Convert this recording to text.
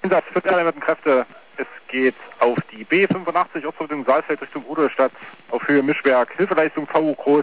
Einsatz für die erneuten Kräfte. Es geht auf die B85, Ortsverbindung Saalfeld Richtung Rudolstadt, auf Höhe Mischwerk, Hilfeleistung VU Groß.